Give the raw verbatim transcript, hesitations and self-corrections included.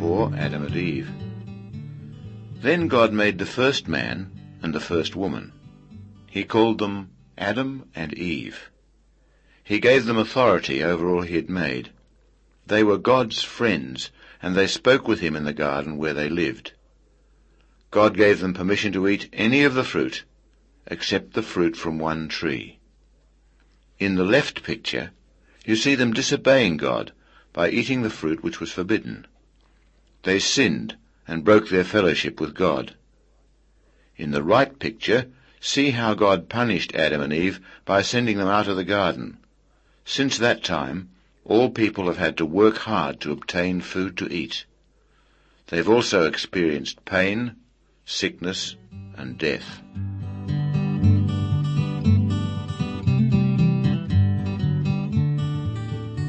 for Adam and Eve. Then God made the first man and the first woman. He called them Adam and Eve. He gave them authority over all he had made. They were God's friends, and they spoke with him in the garden where they lived. God gave them permission to eat any of the fruit, except the fruit from one tree. In the left picture, you see them disobeying God by eating the fruit which was forbidden. They sinned and broke their fellowship with God. In the right picture, see how God punished Adam and Eve by sending them out of the garden. Since that time, all people have had to work hard to obtain food to eat. They've also experienced pain, sickness, and death.